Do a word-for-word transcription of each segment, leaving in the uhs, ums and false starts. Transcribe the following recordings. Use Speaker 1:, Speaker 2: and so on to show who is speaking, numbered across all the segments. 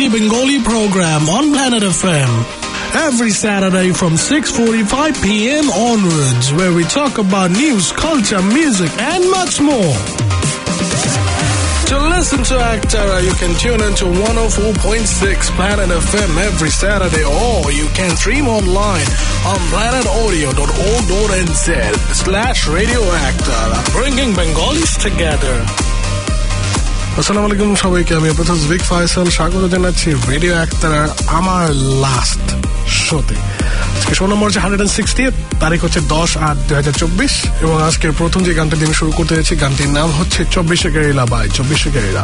Speaker 1: Funky Bengali program on Planet F M. Every Saturday from six forty-five p.m. onwards, where we talk about news, culture, music, and much more. To listen to Actara, you can tune into one oh four point six Planet F M every Saturday, or you can stream online on planetaudio.org.nz slash Radio Actara, bringing Bengalis together. আসসালামু আলাইকুম সবাইকে, আমি প্রথম ভিক ফয়সাল স্বাগত জানাচ্ছি radio আক্তারার আমার last শোতে। আজকে শো নম্বর হচ্ছে হান্ড্রেড সিক্সটি, তারিখ হচ্ছে দশ আট দুই হাজার চব্বিশ, এবং আজকের প্রথম যে গানটা দিয়ে শুরু করতে যাচ্ছি, গানটির নাম হচ্ছে চব্বিশে কেরিলা বাই চব্বিশে কেরিলা।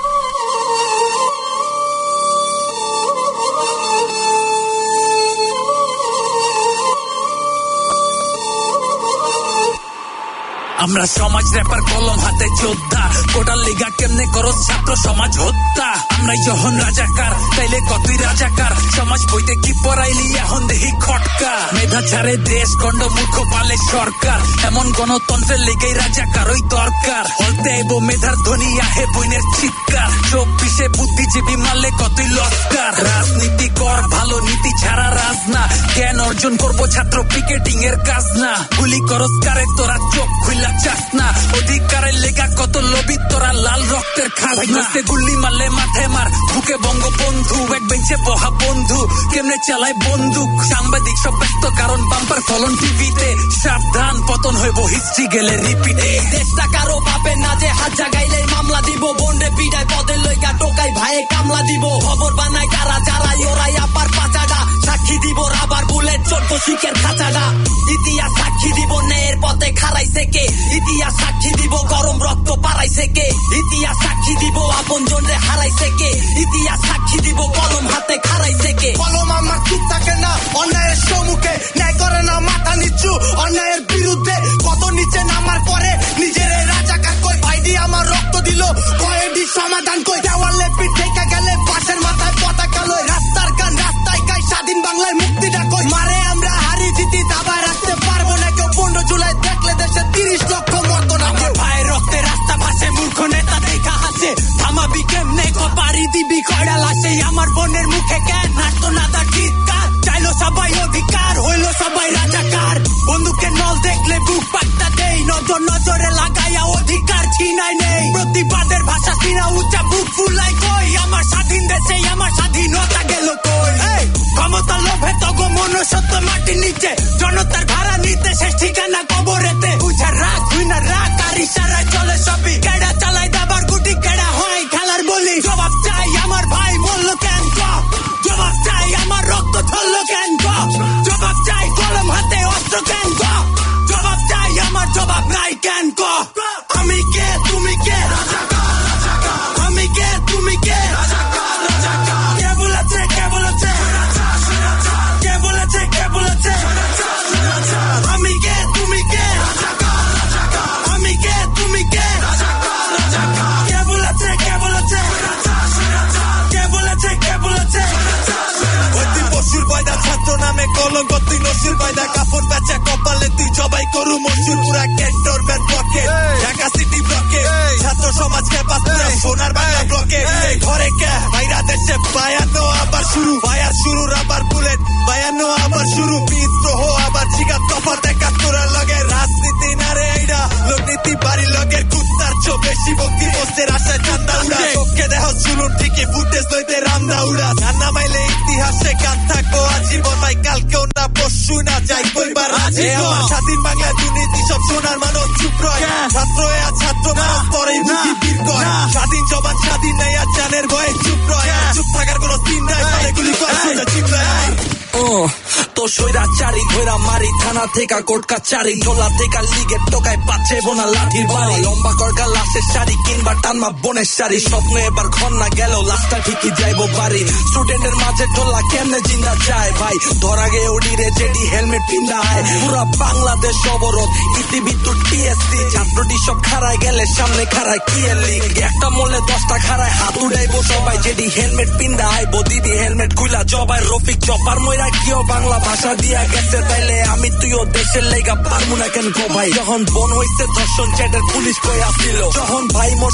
Speaker 2: আমরা সমাজ র্যাপার কলম হাতে যোদ্ধা, কোটার লিগা কেমনে করো ছাত্র সমাজ হত্যা। আমরা যখন রাজাকার তাইলে কতই রাজাকার, সমাজ বইতে কি পড়াইলি এখন দেহি খটকা। মেধা ছাড়ে দেশ গন্ড মূর্খ পালে সরকার, এমন গণতন্ত্রের লিগেই রাজাকার ওই দরকার। বলতে আইব মেধার ধ্বনি আহে বইনের চিৎকার, চব্বিশে বুদ্ধিজীবী মারলে কতই লস্কার। রাজনীতি কর ভালো, নীতি ছাড়া রাজ না, জ্ঞান অর্জন করবো ছাত্র পিকেটিং এর কাজ না। গুলি করস্কারে তোরা চোখ খুইলা চাস না, অধিকারের লেগা কত লবি তোরা লাল রক্তের খাজনা। গুল্লি মারলে মাথায় মার, বুকে বঙ্গবন্ধু, এক বেঞ্চে বহা বন্ধু কেমনে চালায় বন্দুক। সাংবাদিক সব ব্যস্ত কারণ বাম্পার ফলন টিভিতে, সাবধান পতন হইব হিস্ট্রি গেলে রিপিটে।
Speaker 3: দেশটা কারো বাপে না যে হাত জাগাইলে মামলা দিব, বন্ডে পিডায় পদের লইগা টোকাই ভাইয়ে কামলা দিব। খবর বানায় কারা যারাই ওরাই আপার পাচাডা, সাক্ষী দিব রাবার বুলেট চোদ্দ শিখের খাঁচাডা। ইতিহাস সাক্ষী দিব ন্যায়ের পথে খারাইছে কে, ইতিহাস সাক্ষী দিব গরম রক্ত পারাইছে কে, ইতিহাস সাক্ষী দিব আপন জনরে হারাইছে কে, ইতিহাস সাক্ষী দিব কলম হাতে খারাইছে কে।
Speaker 4: কলম আমার চুপ থাকে না অন্যায়ের সম্মুখে, ন্যায় করে না মাথা নিচু অন্যায়ের বিরুদ্ধে। কত নিচে নামার পরে নিজের রাজাকার কই, ভাই দিয়ে আমার রক্ত দিল কয়েকটি সমাধান কই। দেওয়ালে পিঠ থেকে গেলে পাশের মাথায় পতাকা লই, রাস্তার গান রাস্তায় গাই স্বাধীন বাংলায় মুক্তিটা কই। মারে আমরা হারি জিতি দাবায় রাখতে পারবো না কেউ, পনেরো জুলাই দেখলে দেশে তিরিশ লক্ষ মতো না।
Speaker 3: ভাইয়ের রক্তে রাস্তা ভাসে, মূর্খ নেতা দেখা হাসে, থামাবি কেমনে পারি দিবি কয়ডা লাসে। আমার বোনের মুখে কেন নাচতো না তার চিৎকার, চাইলো সবাই অধিকার হইলো সবাই রাজাকার। বন্দুকের নল দেখলে বুক পাট্টা দেই, নজর নজরে লাগাইয়া অধিকার ছিনাই নেই। প্রতিবাদের ভাষা সিনা উচ্চা বুক ফুলাই কই, আমার স্বাধীন দেশে আমার স্বাধীনতা গেল কই। ক্ষমতা লোভে তগো মনুষ্যত্ব মাটির নিচে, জনতার ভাড়া নিতে শেষ ঠিকানা কবরেতে। বুঝা রাখ হুই না রাখ, আর ইশারায় চলে সবই, কেডা চালাই দাবার গুটি কেডা হয় খেলার বলি। জবাব চাই আমার ভাই বললো কেন ক, জবাব চাই আমার রক্ত ঝরলো কেন ক, জবাব চাই কলম হাতে অস্ত্র কেন ক, জবাব চাই আমার জবাব নাই কেন ক। আমি কে তুমি কে, আমি কে তুমি কে, কে বলেছে কে বলেছে, কে বলেছে কে বলেছে। আমি কে তুমি কে, আমি কে তুমি কে, কে বলেছে কে বলেছে, কে বলেছে কে বলেছে।
Speaker 4: তুই পশুর পয়দা ছাত্র নামে কলঙ্ক, তুই নসুর পয়দা কাপড় বেচা কপালে তুই জবাই করু মশুর। পুরা ক্যান্টনমেন্ট ব্লকে ঢাকা সিটি ব্লকে ছাত্র সমাজকে পাত্রা সোনার বাংলা ব্লকে। ঘরে কে বাইরা দেশে বায়ানো আবার শুরু, বায়ার শুরু আবার বুলেট বায়ানো আবার শুরু। বিদ্রোহ আবার জিগা তফাত একাত্তরের লগে, রাজনীতি না রে এইডা লোকনীতি বাড়ি লগের কুত্তার চো বেশি ভক্তি পোস্টের আশায় চান্দা উড়া। চোখে দেহ চুলুন ঠিকই ফুটেজ লইতে রামদা উড়া। জানা মাইলে ইতিহাসে গান থাকবো আজীবন, ভাই কালকেও না পরশু না যাই কইবার আজীবন। স্বাধীন বাংলা দুর্নীতি সব সোনার মানব চুপ রয়, ছাত্র এ ছাত্র মানুষ পরেই বুঝি বীর কয়। স্বাধীন জবান স্বাধীন নাই আর জানের ভয়ে চুপ রয়, চুপ থাকার কোনো চিন নাই, এগুলি কয় সোজা চিন্তায়।
Speaker 2: তো সৈরা চারি ঘোরা মারি, থানা থেকে কোর্ট কাচারি, টোলা থেকে লিগের টোকায় পাচ্ছে বোনা লাঠির বাড়ি। লম্বা করগা লাশের শাড়ি কিংবা টানমা বোনের শাড়ি, স্বপ্ন এবার ঘর না গেল লাশটা ঠিকই যাইবো বাড়ি। স্টুডেন্টের মাঝে টোলা কেমনে জিন্দা যায় ভাই, ধরা গে ওডি রে জেডি হেলমেট পিন্দা হয়। পুরা বাংলাদেশ অবরোধ, ইতি বিদ্যুৎ টিএসসি, ছাত্রটি সব খাড়ায় গেলে সামনে খাড়ায় কি এর লিগ। একটা মলে দশটা খাড়ায় হাত উড়াইবো সবাই, জেডি হেলমেট পিন্দা আইবো দিবি হেলমেট খুলা জবাই। রফিক চপার ময়রা কিও বাংলা ভাষা দিয়া গেছে, তাইলে আমি তুইও দেশের লেগা পারবো না কেন গো ভাই। যখন বন হইছে ধর্ষণ চ্যাটের পুলিশ কই আসছিল, যখন ভাই মোর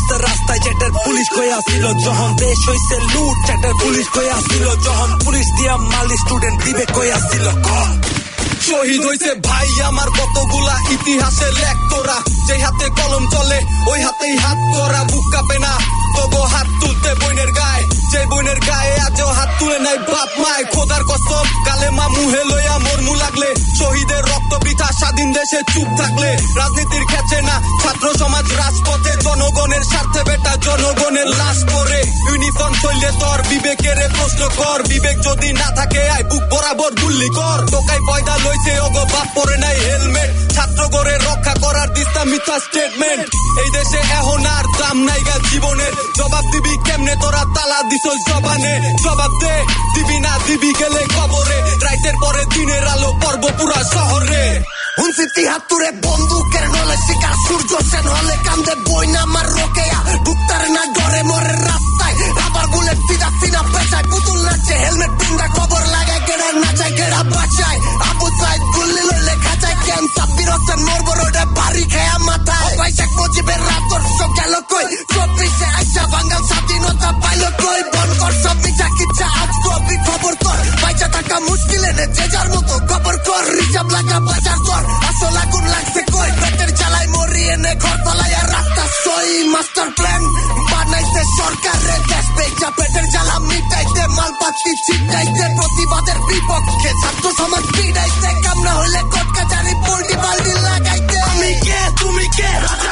Speaker 2: রাস্তা রাস্তায় চ্যাটের পুলিশ কইয়া ছিল যখন দেশ হইছে লুট চ্যাটের পুলিশ কইয়া ছিল যখন পুলিশ দিয়া মালি স্টুডেন্ট দিবে কইয়া ছিল কম
Speaker 4: শহীদ হইছে ভাই আমার কতগুলা ইতিহাসে লেখ তোরা যে হাতে কলম চলে ওই হাতেই হাত করা বুক কাঁপে না তবু হাত তুলতে বইনের গায়ে যে বইনের গায়ে আজও হাত তুলে নাই বাপ মায় খোদার কসম কালেমা মুহে লইয়া মরমু লাগলে শহীদের রক্ত বৃথা স্বাধীন দেশে চুপ থাকলে রাজনীতির খেচে না ছাত্র সমাজ রাজপথে জনগণের স্বার্থে বেটা জনগণের লাশ পরে ইউনিফর্ম চললে তোর বিবেকের প্রশ্ন কর বিবেক যদি না থাকে আয় বুক বরাবর গুল্লি কর টোকাই পয়দা লইছে ওগো বাপ পরে নাই হেলমেট ছাত্র গড়ে রক্ষা করার দিস্তা মিথ্যা স্টেটমেন্ট এই দেশে এখন আর দাম নাইগা জীবনের জবাব দিবি কেমনে তোরা তালা দিছ জবানে জবাব দে দিবি না দিবি গেলে কবরে রাইতের পরে দিনের আলো পর্ব পুরা শহরে
Speaker 5: হুনসি তিহাত্তরে বন্দুকের নলে শিকার সূর্য সেন হলে কান্দে বই না আমার রোকেয়া ডুক্তার না ডরে মরে রাস্তায় রাবার বুলেট ফিদা ফিনা পেঁচায় পুতুল নাচে হেলমেট পিন্দা খবর লাগায় গেড়া নাচায় গেড়া বাঁচায় আবু সাইদ গুল্লি লইলে খাঁচায় কেন সাব্বির হোসেন মরবো রোডে বাড়ি খেয়া মাথায় ভাই শেখ মুজিবের রাজর্ষ গেল কই চব্বিশে আইসা বাঙাল স্বাধীনতা পাইল কই বন কর সব মিছা কিচ্ছা আজ কবি খবর কর বাইচা থাকা মুশকিল এনে যে যার মতো খবর কর রিজার্ভ লাগা বাজার কর আসল আগুন লাগছে কই পেটের জ্বালায় মরি এনে ঘর তলায় আর রাস্তা সই মাস্টার প্ল্যান বানাইছে সরকারের দেশ বেচা পেটের জ্বালা মিটাইতে মালপাতি ছিটাইতে প্রতিবাদের বিপক্ষে ছাত্র সমাজ পিড়াইতে কামনা হইলে কোর্ট কাচারি পোল্টি বাল্টি লাগাইতে আমি কে তুমি কে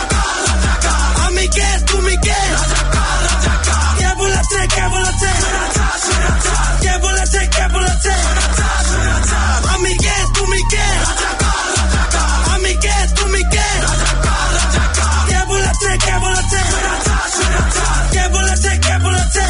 Speaker 5: আমি কে তুমি কে কে বলেছে কে বলেছে কে বলেছে কে বলেছে আমি কে তুমি কে আমি কে তুমি কে কে বলেছে কে বলেছে কে বলেছে কে বলেছে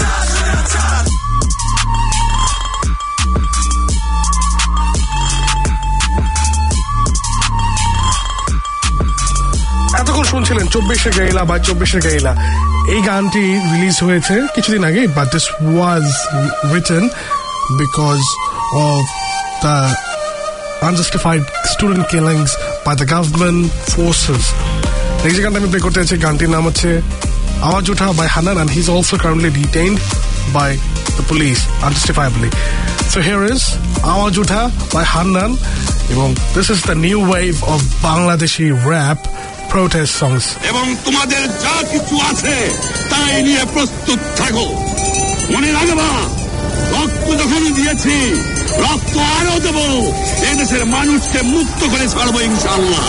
Speaker 1: এতক্ষণ শুনছিলেন চব্বিশে গেইলা বা চব্বিশে গেইলা এই গানটি রিলিজ হয়েছে কিছুদিন আগে but this was written because of the unjustified student killings by the government forces এই যে গানটা আমি প্লে করতে চাইছি গানটির নাম হচ্ছে আওয়াজ উঠা by Hannan and he's also currently detained by the police unjustifiably. So here is আওয়াজ উঠা by হান্নান এবং this is the new wave of Bangladeshi rap protest songs.
Speaker 6: এবং তোমাদের যা কিছু আছে তাই নিয়ে প্রস্তুত থাকো মনে রাখবা রক্ত যখন দিয়েছি রক্ত আরো দেবো এদেশের মানুষকে মুক্ত করে ছাড়বো ইনশাআল্লাহ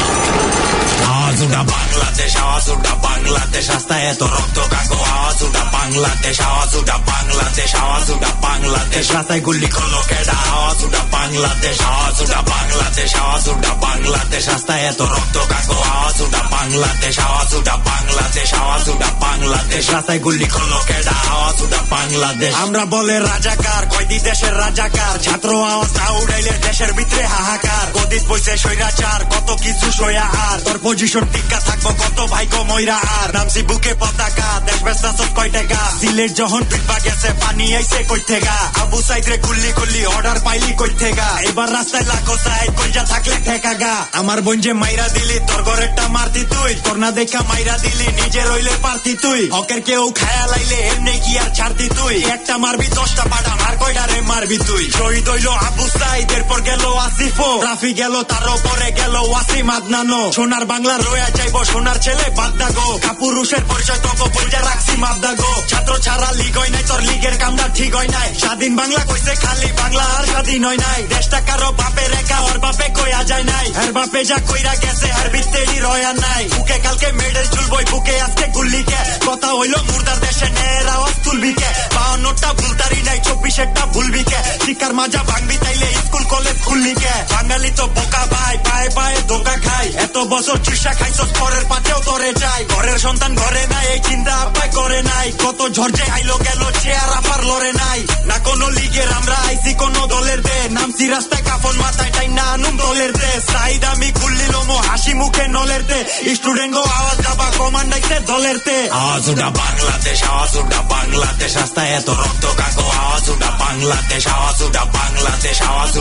Speaker 2: আওয়াজ উঠা বাংলাদেশ আওয়াজ উঠা বাংলাদেশ রাস্তায় এত রক্ত কাকো আওয়াজ উঠা বাংলাদেশ আওয়াজ উঠা বাংলাদেশ আওয়াজ উঠা বাংলাদেশ রাস্তায় গুলি করলো কেডা আওয়াজ উঠা বাংলাদেশ আওয়াজ উঠা বাংলাদেশ আওয়াজ উঠা বাংলাদেশ রাস্তায় এত রক্ত কাকো আওয়াজ উঠা বাংলাদেশ আওয়াজ উঠা বাংলাদেশ আওয়াজ উঠা বাংলাদেশ রাস্তায় গুলি করলো কেডা আওয়াজ উঠা বাংলাদেশ আমরা বলে রাজাকার কয়দি দেশের রাজাকার ছাত্র আওয়াজ না উড়াইলে দেশের ভিতরে হাহাকার কদিস বইছে স্বৈরাচার কত কিছু সয়া আর তোর পজিশন টিকা থাকবো কত ভাইকো ময়রা আর নামছি বুকে পতাকা দেশ ব্যস্ত কয় টাকা সিলেট যখন পিটবা গেছে পানি আইছে কই থেগা আবু সাইদ রে গুল্লি গুল্লি অর্ডার পাইলি কই থেগা এবার রাস্তায় লাখো সাইড কইজা থাকলে ঠেকা গা আমার বোন যে মাইরা দিলি তোর ঘরেরটা মারতি তুই তোর না দেখা মাইরা দিলি নিজে রইলে পারতি তুই হকের কেউ খায়া লাইলে এমনি কি আর ছাড়তি তুই একটা মারবি দশটা পাড়া মার কয়টা রে মারবি তুই শহীদ হইলো আবু সাইদ এরপর গেল আসিফো রাফি গেল তার উপরে গেল ওয়াসিম আদনানো সোনার বাংলা রয়া চাইবো সোনার ছেলে বাদদা গো কাপুরুষের পরিচয় তোকে বইজা রাখছি মাবদা গো ছাত্র ছাড়া লিগ হয় নাই তোর লিগের কামটা ঠিক হয় নাই স্বাধীন বাংলা কইছে খালি বাংলা আর স্বাধীন হয় নাই দেশটা কারো বাপে রেখা ওর বাপে কইয়া যায় নাই আর বাপে যা কইরা গেছে আর ভিত্তেই রয়া নাই বুকে কালকে মেডেল চুলবই বুকে আজকে গুল্লিকে কথা হইলো মুর্দার দেশে নের আওয়াজ তুলবি কে বাউন্নটা ভুলতারি নাই চব্বিশেরটা ভুলবি কে শিকার মাজা ভাঙবি তাইলে স্কুল কলেজ খুললি কে বাঙালি তো বোকা ভাই পায়ে পায়ে ধোকা খাই এত বছর চুষা খাইছস পরের পাতেও তোরে চাই ঘরের সন্তান ঘরে নাই এই চিন্তা আপায় করে নাই কত ঝরঝে আইলো গেল চেয়ার আপার লড়ে নাই না কোনো লিগের আমরা আইসি কোনো দলের দে নামছি রাস্তায় কাফন মাথায় টাই না আনুম দলের দে সাইদ আমি খুললি লোমো হাসি মুখে নলের দে স্টুডেন্ট গো আওয়াজ দাবা কমান্ড আইছে দলের তে আওয়াজ উঠা বাংলাদেশ আওয়াজ উঠা বাংলাদেশ রাস্তায় এত রক্ত কাকো আওয়াজ উঠা বাংলাদেশ আওয়াজ উঠা বাংলাদেশ আওয়াজ উঠা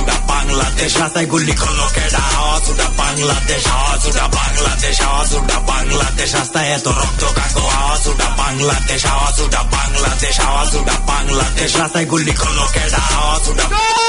Speaker 2: বাংলাদেশ রাস্তায় গুলি করলো কেডা আওয়াজ উঠা বাংলাদেশ আওয়াজ উঠা বাংলাদেশ আওয়াজ উঠা বাংলাদেশ রাস্তায় এত রক্ত কাকো আওয়াজ উঠা বাংলাদেশ আওয়াজ উঠা বাংলাদেশ আওয়াজ উঠা বাংলাদেশ রাস্তায় গুলি করলো কেডা আওয়াজ উঠা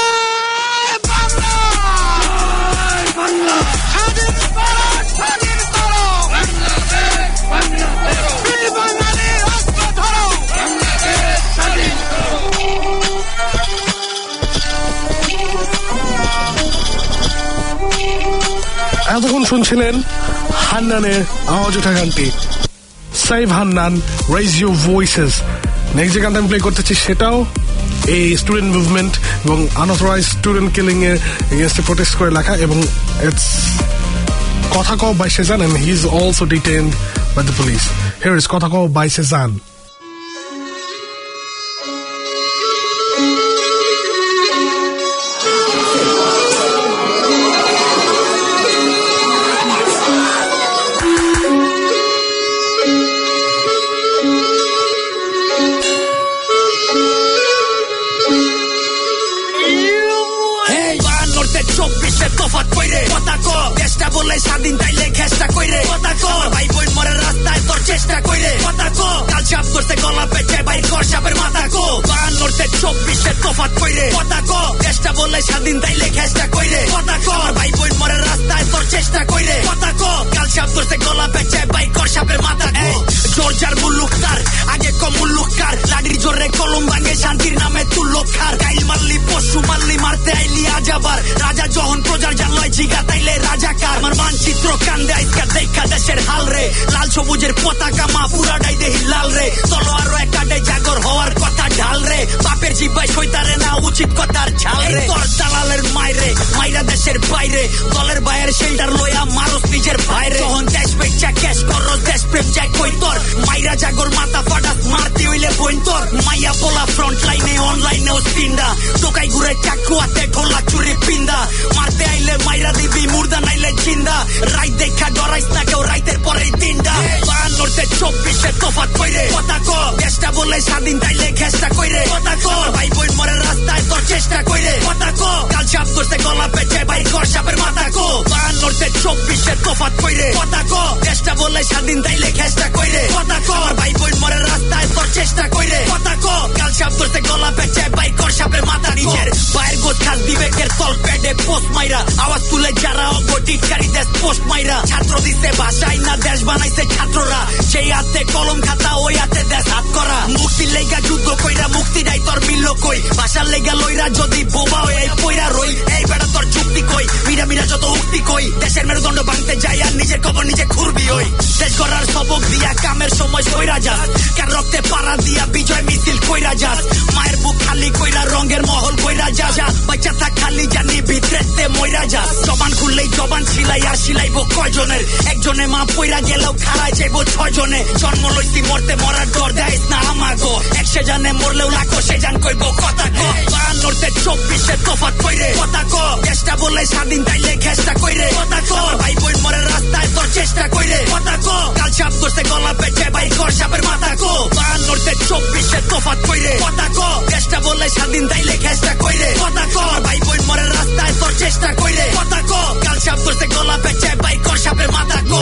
Speaker 1: এতক্ষণ শুনছিলেন হান্নানের আওয়াজ ওঠা গানটি, save Hannan, raise your voices. Next যে গানটা আমি প্লে করতেছি সেটাও এই স্টুডেন্ট মুভমেন্ট এবং আনঅথরাইজ স্টুডেন্ট কিলিং এর এগেইনস্টে প্রোটেস্ট করে লেখা, এবং ইটস কথা কও by Sezan and he is also detained by the police. Here is কথা কও by সেজান.
Speaker 3: স্বাধীন তাইলে ঘেষ্টা কইরে কথা কর ভাই বোন মরে রাস্তায় তোর চেষ্টা কইরে কথা কর কাল চাপ করতে গলা পেঁচে বাইর কর সাপের মাথা কো বাহান্নতে চব্বিশে তফাৎ কইরে কথা কর চেষ্টা বললে স্বাধীন তাইলে ঘেষ্টা কইরে কথা কর ভাই বোন মরে রাস্তায় তোর চেষ্টা কইরে কথা কর কাল চাপ করতে গলা পেঁচে বাইর কর সাপের মাথা কো জোর যার মুল্লুক তার আগে কম মুল্লুক কার লাঠির জোরে কলম ভাঙে শান্তির নামে তুল্লো খার গাইল মারলি পশু মারলি মারতে আইলি আজ আবার রাজা যখন প্রজার জানলয় জিগা তাইলে রাজাকার আমার মানচিত্র কান্দে আইকা দেখা দেশের হাল রে লাল সবুজের পতাকা মা পুরাটাই দেহি লাল রে তলোয়ার একাডে জাগর হওয়ার কথা ঢাল রে বাপের জিব্বাই সইতারে না উচিত কথার ঝাল রে তোর দালালের মাইরে মাইরা দেশের বাইরে দলের বাইরের শেল্টার লইয়া মারস নিজের বাইরে তখন দেশ বেচা ক্যাশ করো দেশ প্রেম চাই কই তোর মাইরা জাগর মাথা ফাটাস মারতি হইলে বইন তোর মাইয়া পোলা ফ্রন্ট লাইনে অনলাইনেও স্পিন্ডা টোকাই ঘুরে চাকু হাতে ঢোলা চুরি পিন্দা মারতে আইলে মাইরা দিবি মুর্দা নাইলে জিন্দা রাইত দেখা ডরাইস না কেউ রাইতের পরেই তিনটা বাহান্নতে চব্বিশে তফাৎ কইরে কথা কো দেশটা বলে স্বাধীন তাইলে ঘেষ্টা কইরে কথা কো ভাই বোন মরে রাস্তায় তোর চেষ্টা কইরে কথা কো কাল চাপ করতে গলা পেঁচে বাইর কর সাপের মাথা কো বাহান্নতে চব্বিশে তফাৎ কইরে কথা কো দেশটা বলে স্বাধীন তাইলে ঘেষ্টা কইরে কথা কো ভাই বোন মরে রাস্তায় তোর চেষ্টা কইরে কথা কো কাল চাপ করতে গলা পেঁচে বাইর কর সাপের মাথা নিজের বাইরের গোছ খাস বিবেকের তল পেটে পোস্ট মাইরা আওয়াজ তুলে যারা অগটিকারী দেশ পোস্ট মাইরা ছাত্র দিতে ভাষাই না দেশ বানাইছে ছাত্ররা সেই হাতে কলম খাতা ওই হাতে দেশ হাত করা মুক্তির লেগা যুদ্ধ কইরা মুক্তি নাই তোর মিলল কই ভাষার লেগা লইরা যদি বোবা হয়ে এই পইরা রই এই বেটা তোর চুক্তি কই মিরা মিরা যত উক্তি কই দেশের মেরুদণ্ড ভাঙতে যাই আর নিজের কবর নিজে খুরবি হই দেশ করার সবক দিয়া কামের সময় কইরা যাস কার রক্তে পাড়া দিয়া বিজয় মিছিল কইরা যাস মায়ের বুক খালি কইরা রঙের মহল কইরা যাস বাচ্চা থাক খালি জানি ভিতরেতে মইরা যাস জবান খুললেই জবান ছিলাই আর সিলাইবো কয়জনের একজনে মা পইরা গেলেও খাড়ায় যাইবো ছয় জনে জন্ম লইছি মরতে মরার ডর দেয় না আমাগো একশো জানে মরলেও লাখো সে জান কইব কথা কো বাহান্নতে চব্বিশে তফাৎ কইরে কথা কো দেশটা বলে স্বাধীন তাইলে ঘেষ্টা কইরে কথা কো ভাই বোন মরে রাস্তায় তোর চেষ্টা কইরে কথা কো কাল চাপ করতে গলা পেঁচে বাইর কর সাপের মাথা কো বাহান্নতে চব্বিশে তফাৎ কইরে কথা কো দেশটা বলে স্বাধীন তাইলে ঘেষ্টা কইরে কথা কো ভাই বোন মরে রাস্তায় তোর চেষ্টা কইরে কথা কো কাল চাপ করতে গলা পেঁচে বাইর কর সাপের মাথা কো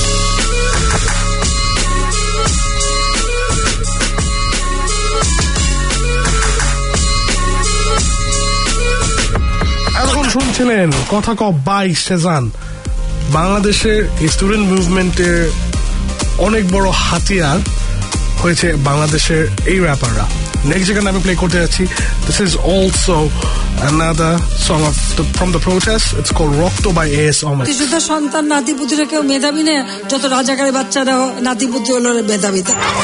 Speaker 1: এখন শুনছিলেন কথা ক বাই সেজান। বাংলাদেশের স্টুডেন্ট মুভমেন্টের অনেক বড় হাতিয়ার হয়েছে বাংলাদেশের এই র্যাপাররা। নেক্সট যেখানে আমি প্লে করতে যাচ্ছি, this is also another song of the, from the protest. It's called Rokto by A S Ahmed.
Speaker 7: শুধু সন্তান নাতিপুতিরা কেউ মেধাবী না, যত রাজাকারের বাচ্চারা নাতিপুতি হলো মেধাবী।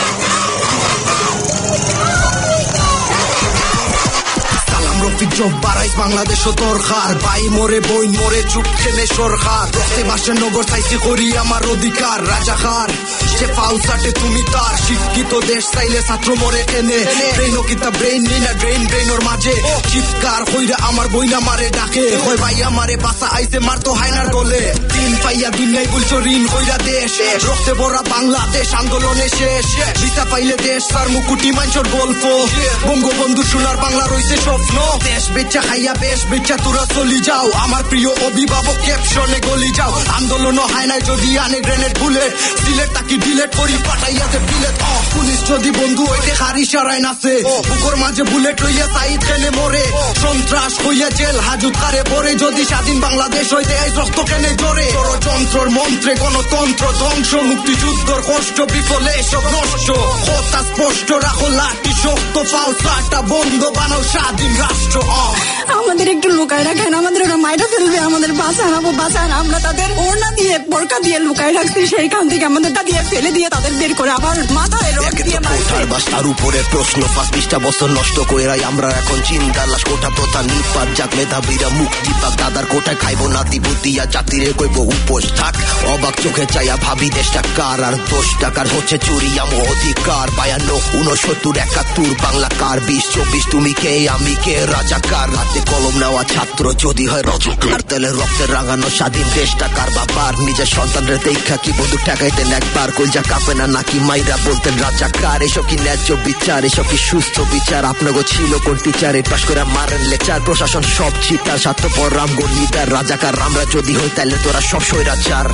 Speaker 5: বাংলাদেশ দরকার ভাই মোরে বই মোরে চুপ খেলে সরকার রক্তে বাসে নগর চাইছি করি আমার অধিকার রাজাকার সে ফাউসাটে তুমি তার শিক্ষিত দেশ চাইলে ছাত্র মরে এনে ব্রেইন কিতা ব্রেইন নিনা ড্রেইন ব্রেইনর মাঝে চিৎকার কইরা আমার বইনা মারে ডাকে কই ভাই আমারে বাসা আইছে মারতো হায়নার গলে তিন পাইয়া দুনিয়ায় বলছো ঋণ কইরা দেশ রক্তে ভরা বাংলাদেশ আন্দোলনে শেষ দিশা পাইলে দেশ আর মুকুটি মাঞ্চর গল্প বঙ্গবন্ধু সোনার বাংলা রইছে স্বপ্ন দেশ বেচা খাইয়া বেশ বেচা তোরা চলি যাও আমার প্রিয় অভিভাবক ক্যাপশনে গলি যাও আন্দোলন হয় না যদি আনে গ্রেনেড বুলেট সিলেট তাকি ডিলেট করি পাঠাইয়াতে বিলেট অ পুলিশ যদি বন্ধু হইতে হারি সারাই নাচে বুকর মাঝে বুলেট লইয়া সাইদ কেনে মরে সন্ত্রাস হইয়া জেল হাজত কারে পরে যদি স্বাধীন বাংলাদেশ হইতে এই রক্ত কেনে জোরে ষড়যন্ত্রর মন্ত্রে গণতন্ত্র ধ্বংস মুক্তিযুদ্ধর কষ্ট বিফলে এসব নষ্ট কথা স্পষ্ট রাখো লাঠি শক্ত পালসাটা বন্ধ বানাও স্বাধীন রাষ্ট্র
Speaker 7: আমাদের একটু লুকায় রাখেন আমাদের ওরা মাইরা ফেলবে আমাদের বাঁচান আবু বাঁচান আমরা তাদের ওড়না দিয়ে বোরকা দিয়ে লুকায় রাখছি সেইখান থেকে আমাদের তা দিয়ে ফেলে দিয়ে তাদের বের করে আবার মাথায় রড দিয়ে মারছে
Speaker 5: তার উপরে প্রশ্ন পাঁচ বিশটা বছর নষ্ট কইরাই আমরা এখন চিন্তা লাশ কোটা প্রথা নিপাত জাত মেধাবীরা মুক্তি পাক দাদার কোটায় খাইবো নাতি বুতিয়া জাতিরে কইব উপোস থাক অবাক চোখে চাইয়া ভাবি দেশটা কার আর দশ টাকার হচ্ছে চুরি আমো অধিকার বায়ান্ন উনসত্তর একাত্তর বাংলা কার বিশ চব্বিশ তুমি কে আমি কে রাজাকার হাতে কলম নেওয়া ছাত্র যদি হয় রাজাকার তাহলে রক্তের রাঙানো স্বাধীন দেশটা কার বাবার নিজের সন্তানদের দেখা কি বন্ধু ঠেকাইতেন একবার কলজা কাঁপে না নাকি মাইরা বলতেন রাজাকার এসব কি ন্যায্য বিচার এসব কি সুস্থ বিচার আপনাকে ছিল কোন টিচার এর পাশ করে মারেন লেকচার প্রশাসন সব চিতার স্বার্থপর রাম গর্লিদার রাজাকার আমরা যদি হই তাহলে তোরা সব স্বৈরাচার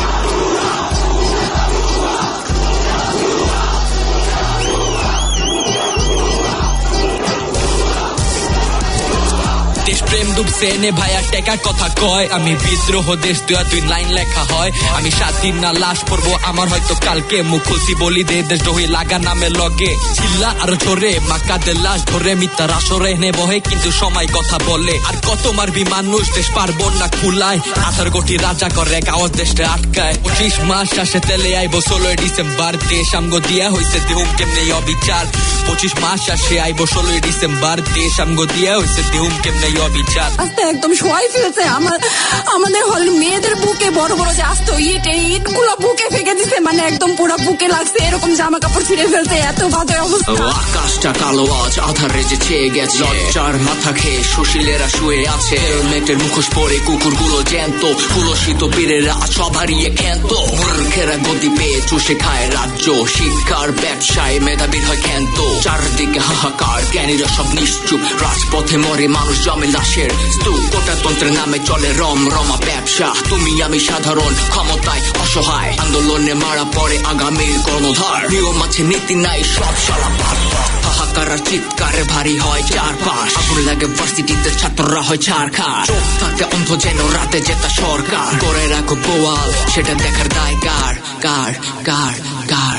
Speaker 2: দেশপ্রেম ডুবছে এনে ভাইয়া টেকার কথা কয় আমি বিদ্রোহ দেশ দুয়া দুই লাইন লেখা হয় আমি স্বাধীন না লাশ পড়বো আমার হয়তো কালকে মুখ খুলছি বলি দে দেশ দহি লাগা নামে লগে চিল্লা আরো ঝরে মাকাদের লাশ ধরে মিথ্যার আসরে এনে বহে কিন্তু সময় কথা বলে আর কত মারবি মানুষ দেশ পারবো না খুলায় আঠার কোটি রাজা করে আওয়াজ দেশটা আটকায় পঁচিশ মাস আসে তেলে আইবো ষোলোই ডিসেম্বর দেশ আমগো দিয়া হইছে দেহুম কেমনে অবিচার পঁচিশ মাস আসে আইবো ষোলোই ডিসেম্বর দেশ আমগো দিয়া হইছে দেহুম কেমনে অবিচার
Speaker 7: আস্তে একদম শোয়াই ফেলছে আমার আমাদের হল মেয়েদের বুকে বড় বড় যে আস্ত ইট এই ইট গুলো বুকে ফেঁকে দিছে মানে একদম পুরো বুকে লাগছে এরকম জামা কাপড় ছিঁড়ে ফেলছে এত বাজে অবস্থা
Speaker 8: আকাশটা কালো আজ আধারে যে ছেয়ে গেছে লজ্জার মাথা খেয়ে সুশীলেরা শুয়ে আছে হেলমেটের মুখোশ পরে কুকুরগুলো জ্যান্ত কুলসিত বীরেরা সব হারিয়ে ক্ষান্ত মূর্খেরা গতি পেয়ে চুষে খায় রাজ্য শিক্ষার ব্যবসায় মেধাবীর হয় ক্ষান্ত চারদিকে হাহাকার জ্ঞানীরা সব নিশ্চুপ রাজপথে মরে মানুষ জমে লাশের স্তূপ কোটাতন্ত্রের নামে চলে রম রমা ব্যবসা তুমি আমি সাধারণ ক্ষমতায় অসহায় আন্দোলনে মারা পড়ে আগামীর কর্ণধার নিয়ম আছে নীতি নাই সব সারা হাহাকার চিৎকারে ভারী হয় চারপাশ আগুন লাগে ভার্সিটিতে ছাত্ররা হয় ছাড়খাড় চোখ থাকে অন্ধ যেন রাতে জেতা সরকার করে রাখো বোয়াল সেটা দেখার দায় কার কার কার কার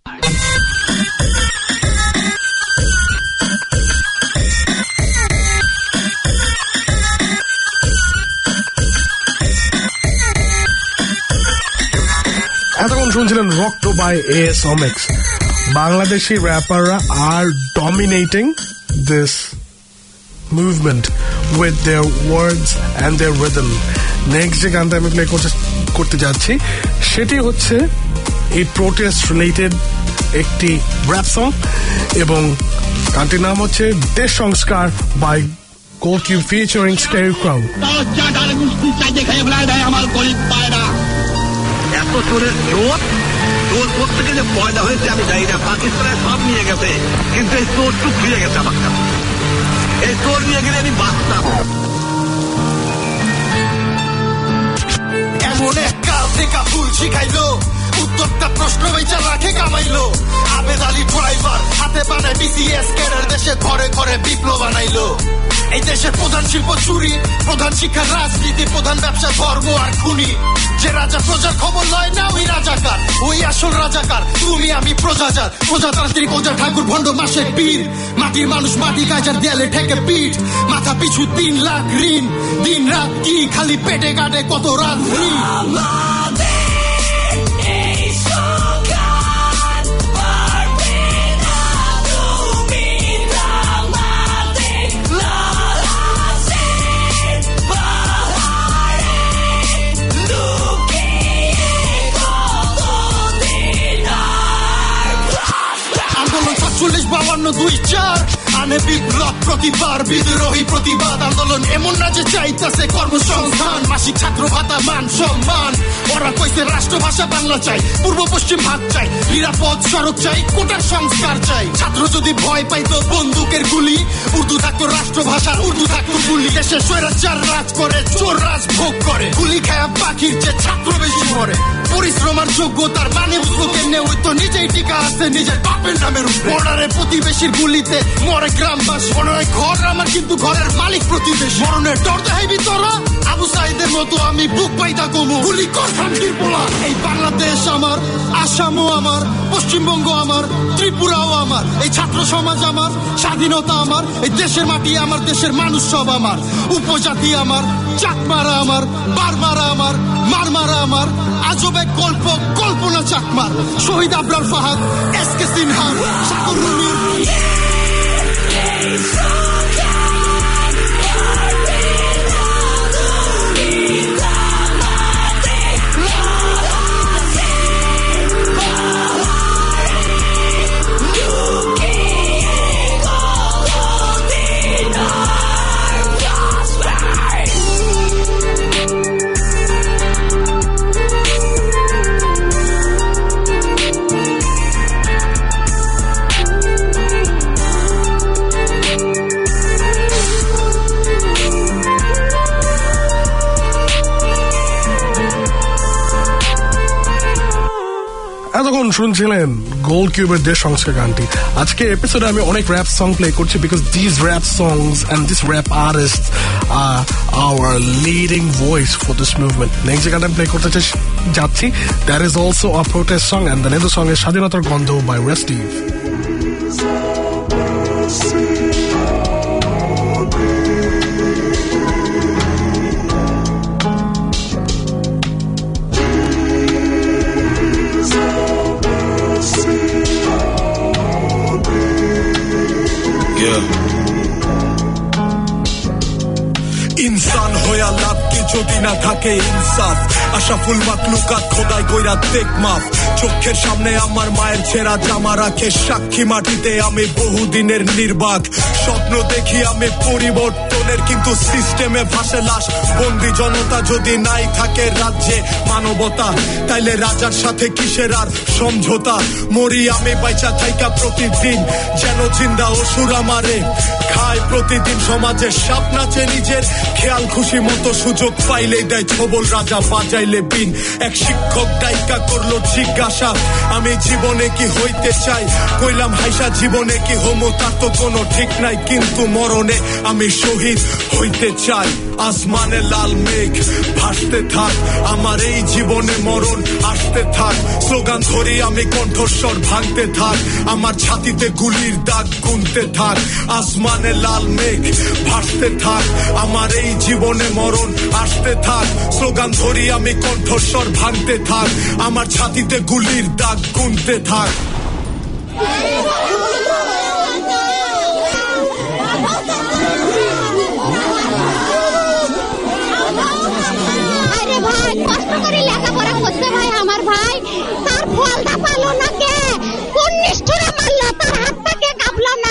Speaker 1: এতক্ষণ শুনছিলেন রক্ত বাই এস ওমেক্স বাংলাদেশি র্যাপাররা আর dominating this movement with their words and their rhythm next যে গানটা আমি প্লে করতে করতে যাচ্ছি সেটি হচ্ছে এই প্রোটেস্ট রিলেটেড একটি র্যাপ সং এবং গানটির নাম হচ্ছে দেশ সংস্কার by Gold Kiub featuring Scarecrow
Speaker 6: এত চোরের চোর চোর প্রত্যেকে যে পয়দা হয়েছে আমি জানি না পাকিস্তানে সব নিয়ে গেছে কিন্তু এই চোর চুপ ফিরে গেছে আমার কাছে এই চোর নিয়ে গেলে আমি বাঁচতাম
Speaker 5: এমন এক কাল থেকে ভুল শিখাইলো উত্তরটা প্রশ্ন বেচা রাখে কামাইলো আবেদ আলী ড্রাইভার হাতে বানায় বিসিএস ক্যাডার দেশে ঘরে ঘরে বিপ্লব বানাইলো এই দেশের প্রধান শিল্প চুরি প্রধান শিক্ষা রাজনীতি প্রধান ব্যবসা ধর্ম আর খুনি যে রাজা প্রজার খবর লয় না ওই রাজাকার ওই আসল রাজাকার তুমি আমি প্রজাজার প্রজাতান্ত্রিক ওজা ঠাকুর ভণ্ড মাসের পীর মাটির মানুষ মাটি কাজার দেয়ালে ঠেকে পিঠ মাথা পিছু তিন লাখ ঋণ দিন রাত কি খালি পেটে কাটে কত রাত
Speaker 9: আটচল্লিশ বাউান্ন দুই চার আনে বিপ্লব প্রতিবার বিদ্রোহী প্রতিবাদ আন্দোলন এমন না যে চাইতেছে কর্মসংস্থান মাসিক ছাত্র ভাতা মান সম্মান ওরা কইছে রাষ্ট্রভাষা বাংলা চাই পূর্ব পশ্চিম ভাগ চাই নিরাপদ সড়ক চাই কোটার সংস্কার চাই ছাত্র যদি ভয় পাইতো বন্দুকের গুলি উর্দু থাকতো রাষ্ট্রভাষা উর্দু থাকতো গুলি দেশে স্বৈরাচার রাজ করে চোর রাজ ভোগ করে গুলি খায়া পাখির যে ছাত্র বেশি মরে পরিশ্রম আর যোগ্যতার মানে বুঝবো কেমনে ওই তো নিজেই টিকা আছে নিজের বাপের নামের উপরে বর্ডারে প্রতিবেশীর গুলিতে মরে গ্রামবাসী মনে হয় ঘর আমার কিন্তু ঘরের মালিক প্রতিবেশী মরণের ডর দেখাইবি তোরা আবু সাইদের মতো আমি বুক পাইতা কমু গুলি কর শান্তির পোলা এই বাংলাদেশ আমার আসামও আমার পশ্চিমবঙ্গ আমার ত্রিপুরাও আমার এই ছাত্র সমাজ আমার স্বাধীনতা আমার এই দেশের মাটি আমার দেশের মানুষ সব আমার উপজাতি আমার চাকমারা আমার বারমারা আমার মারমারা আমার আজব এক গল্প কল্পনা চাকমার শহীদ আবরার ফাহাদ এস কে সিনহা সাগর রুমি
Speaker 1: এতক্ষণ শুনছিলেন গোল্ড কিউবের দেশ সংস্কার গানটি আজকে এপিসোডে আমি অনেক র্যাপ সং প্লে করছি because this rap songs and this rap artist are our leading voice for this movement next যে গানটা প্লে করতে যাচ্ছি that is also a protest song and the next song is স্বাধীনতার গন্ধ by রেস্টিভ
Speaker 10: ইনসান হইয়া লাভ কি যদি না থাকে ইনসাফ আশাফুল মাকলুকাত খোদাই কইরা দেখ মাফ চোখের সামনে আমার মায়ের ছেঁড়া জামা রাখে সাক্ষী মাটিতে আমি বহুদিনের নির্বাক স্বপ্ন দেখি আমি পরিবর্তনের কিন্তু সিস্টেমে ভাসে লাশ বন্দি জনতা যদি নাই থাকে রাজ্যে মানবতা তাইলে রাজার সাথে কিসের আর সমঝোতা মরি আমি বাইচা থাইকা প্রতিদিন যেন জিন্দা অসুর আমারে খায় প্রতিদিন সমাজের সাপ নাচে নিজের খেয়াল খুশি মতো সুযোগ পাইলেই দেয় ছবল রাজা বাজাইলে বিন এক শিক্ষক ডাইকা করলো জিজ্ঞাসা আমি জীবনে কি হইতে চাই কইলাম হাইসা জীবনে কি হমো তার তো কোনো ঠিক নাই কিন্তু মরণে আমি শহীদ হইতে চাই আসমানে লাল মেঘ ভাসতে থাক আমার এই জীবনে মরণ আসতে থাক স্লোগান ধরি আমি কণ্ঠস্বর ভাঙতে থাক আমার ছাতিতে গুলির দাগ গুনতে থাক আসমানে লাল মেঘ ভাসতে থাক আমার এই জীবনে মরণ আসতে থাক স্লোগান ধরি আমি কণ্ঠস্বর ভাঙতে থাক আমার ছাতিতে গুলির দাগ গুনতে থাক
Speaker 11: ভাই কষ্ট করে লেখাপড়া করছে ভাই আমার ভাই তার ফলটা পালো না কে কোন নিষ্ঠুরে মারলো তার হাতটা কে কাঁপলো না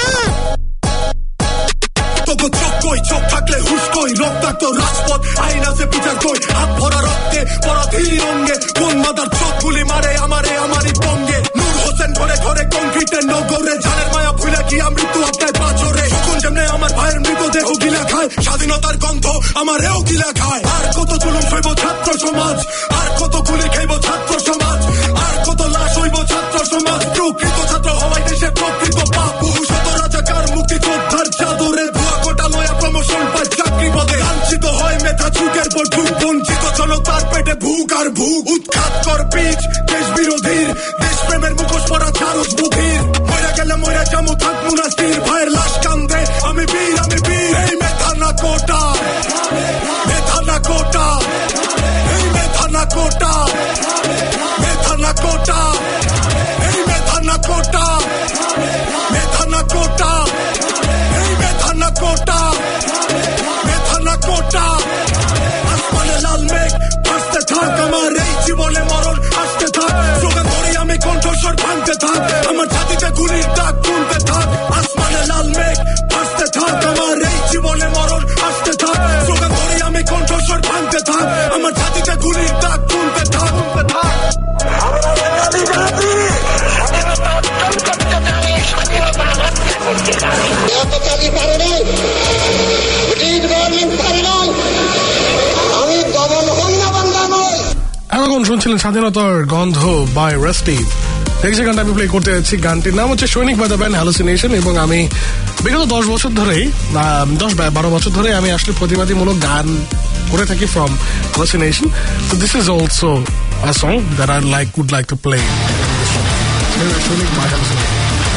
Speaker 10: তোকে চোখ কই চোখ থাকলে হুশ কই রক্তাক্ত রাজপথ আইন আছে বিচার কই হাত ভরা রক্তে পরাধীর অঙ্গে কোন মাদার চোখ গুলি মারে আমারে আমারই পঙ্গে নূর হোসেন ঘরে ঘরে কংক্রিটের নগরে জানের মায়া ভুলে কি মৃত্যু আপনার পাঁচরে কোন যেমনে আমার ভাইয়ের মৃতদেহ গিলা খায় স্বাধীনতার গন্ধ আমারেও গিলা খায় আর কত জুলুম সইব ছাত্র সমাজ আর কত গুলি খাইব ছাত্র সমাজ আর কত লাশ হইব ছাত্র সমাজ প্রকৃত ছাত্র হওয়াই দেশের প্রকৃত পাপ বহু শত রাজাকার মুক্তি যোদ্ধার চাদরে ভুয়া কোটা লয়া প্রমোশন পায় চাকরি পদে লাঞ্ছিত হয় মেধা যুগের পর যুগ বঞ্চিত জনতার পেটে ভুক আর ভুক উৎখাত কর বীজ দেশ বিরোধীর দেশপ্রেমের মুখোশ পরা চারুস বুধির মরা গেলে মরা জামু থাকবো না স্থির ভাইয়ের লাশ কান্দে আমি বীর আমি বীর এই মেধা না কোটা মেধা না কোটা এই মেধা না কোটা মেধা না কোটা এই মেধা না কোটা মেধা না কোটা এই মেধা না কোটা মেধা না কোটা আসমানে লাল মেঘ ভাসতে থাক আমার এই জীবনে মরণ আসতে থাক স্লোগান ধরি আমি কণ্ঠস্বর ভাঙতে থাক আমার ছাতিতে গুলির দাগ গুনতে
Speaker 1: শুনছিলেন স্বাধীনতার গন্ধ বাই রাস্টিভ। এই যে গানটা আমি প্লে করতে যাচ্ছি, গানটির নাম হচ্ছে সৈনিক বাই দ্য ব্যান্ড হ্যালুসিনেশন। এবং আমি বিগত দশ বছর ধরেই দশ বারো বছর ধরে আমি আসলে প্রতিবাদীমূলক গান করে থাকি ফ্রম হ্যালুসিনেশন। তো this is also a song that I like would like to play. সৈনিক by Hallucination.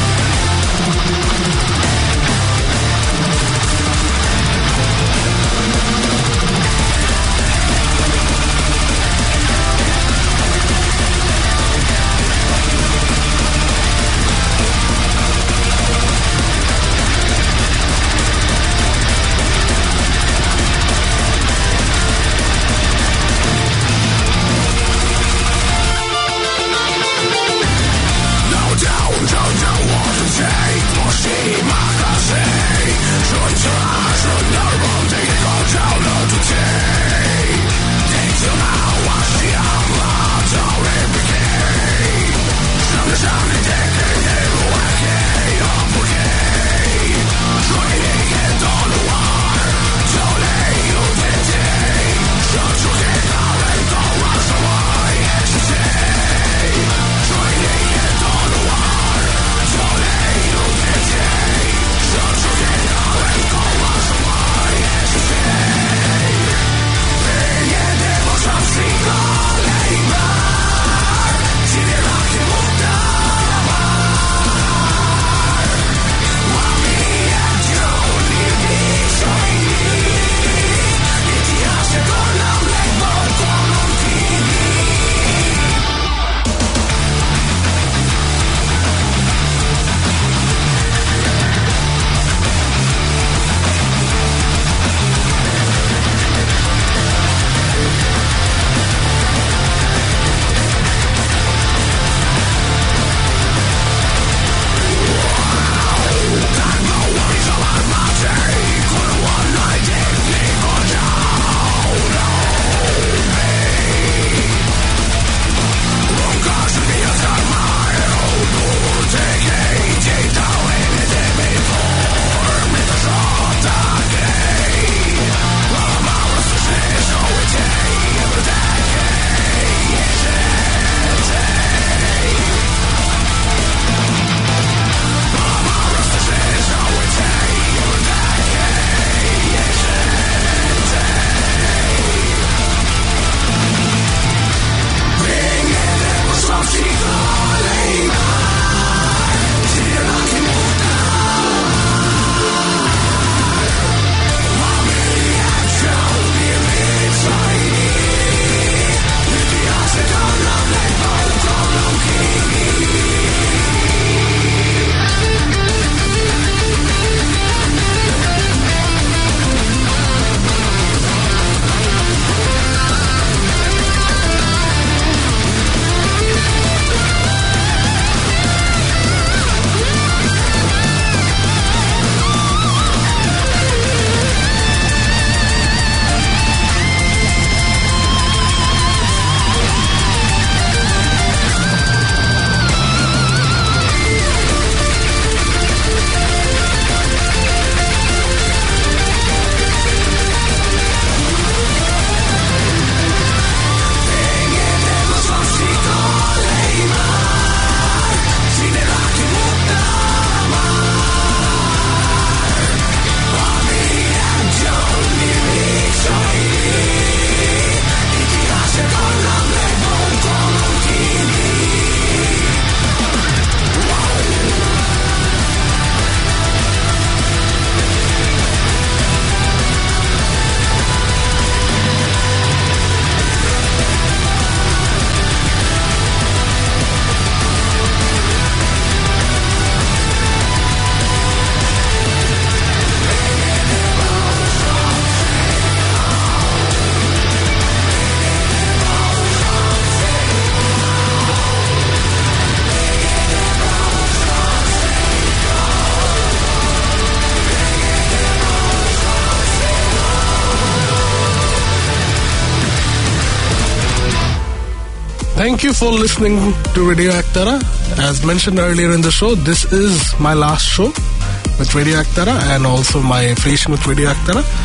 Speaker 1: Thank you for listening to Radio Aktara. As mentioned earlier in the show, this is my last show with Radio Aktara and also my affiliation with Radio Aktara.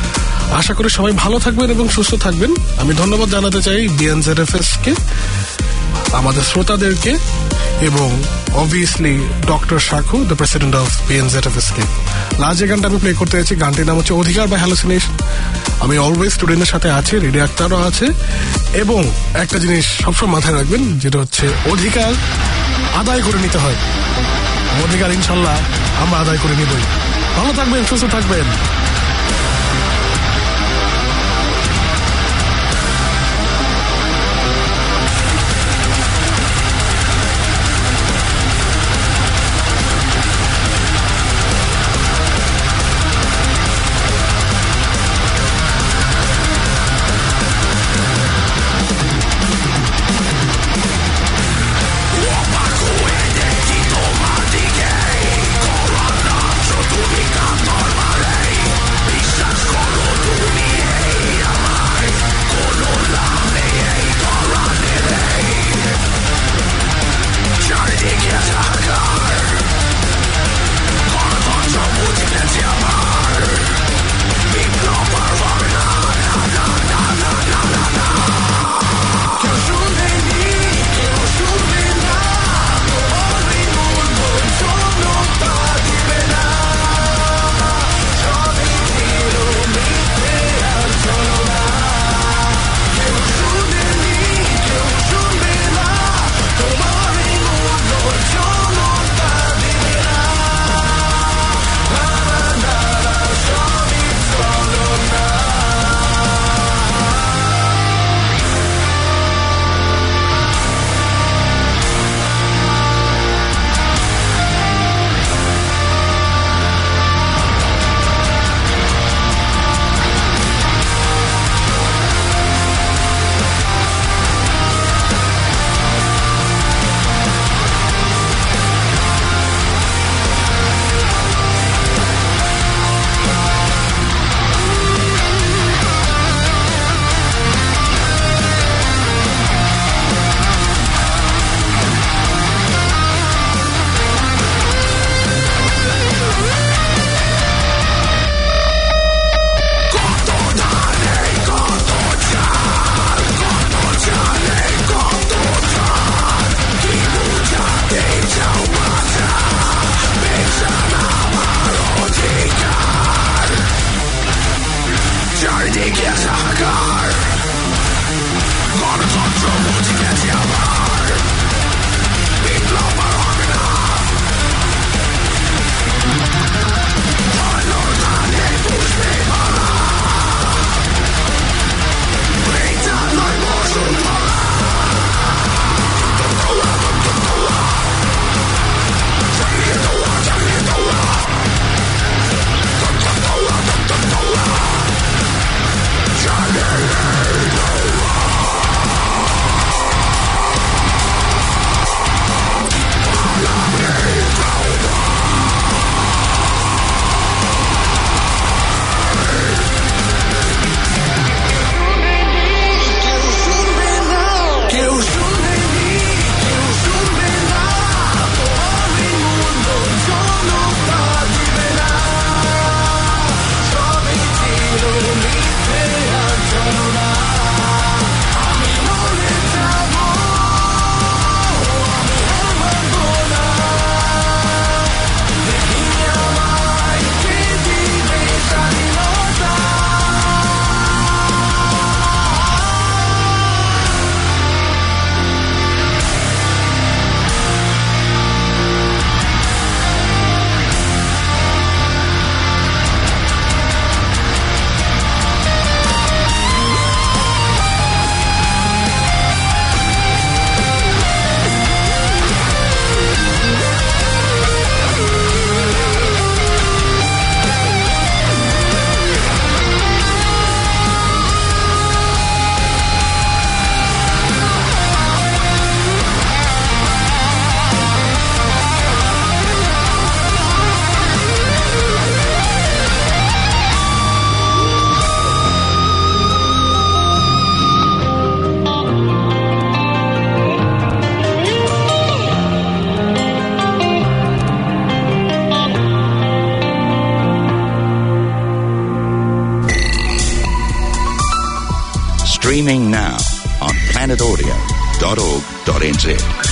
Speaker 1: আশা করি সবাই ভালো থাকবেন এবং সুস্থ থাকবেন। আমি ধন্যবাদ জানাতে চাই বিএনজেডএফএস কে, আমাদের শ্রোতাদেরকে এবং obviously doctor Shakhu, the president of BNZFS কে। লাস্ট যে গানটা আমি প্লে করতে যাচ্ছি, গানটির নাম হচ্ছে অধিকার বা হ্যালুসিনেশন। আমি অলওয়েজ স্টুডেন্টের সাথে আছি, রেডিও আক্তারও আছে, এবং একটা জিনিস সবসময় মাথায় রাখবেন, যেটা হচ্ছে অধিকার আদায় করে নিতে হয়। অধিকার ইনশাল্লাহ আমরা আদায় করে নিবই। ভালো থাকবেন, সুস্থ থাকবেন।
Speaker 12: Corona, so tu mi cantor, vale. Streaming now on planet audio dot org dot n z.